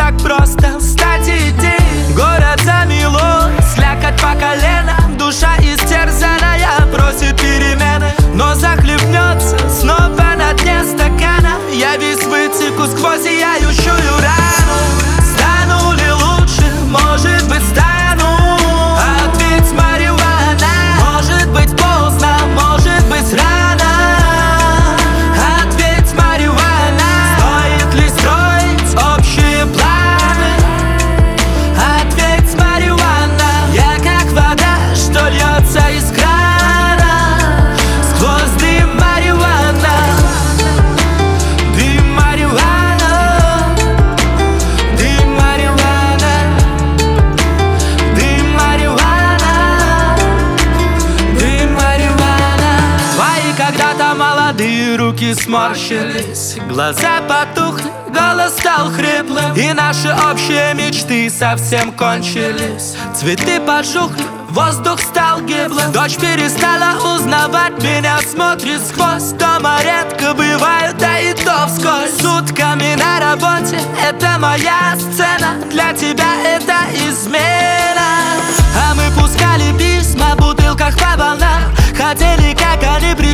так просто встать и идти. Город замело, слякоть по колено, душа истерзанная просит перемены, но захлебнется снова на дне стакана. Я весь вытеку сквозь зияющую рану. Стану ли лучше? Может быть, стану. Ответь, марихуана. Может быть, поздно, может быть, рано. Ответь, марихуана. Стоит ли строить общие планы? Ответь, марихуана. Я как вода, что льется из крана. Сквозь дым марихуана. Дым марихуана. Дым марихуана. Дым марихуана. Дым марихуана. Твои когда-то молодые руки сморщились, глаза потухли, голос стал хриплым, и наши общие мечты совсем кончились. Цветы пожухли, воздух стал гиблым. Дочь перестала узнавать меня, смотрит сквозь. Дома редко бываю, да и то вскользь. Сутками на работе, это моя сцена. Для тебя это измена. А мы пускали письма в бутылках по волнам, хотели, как они,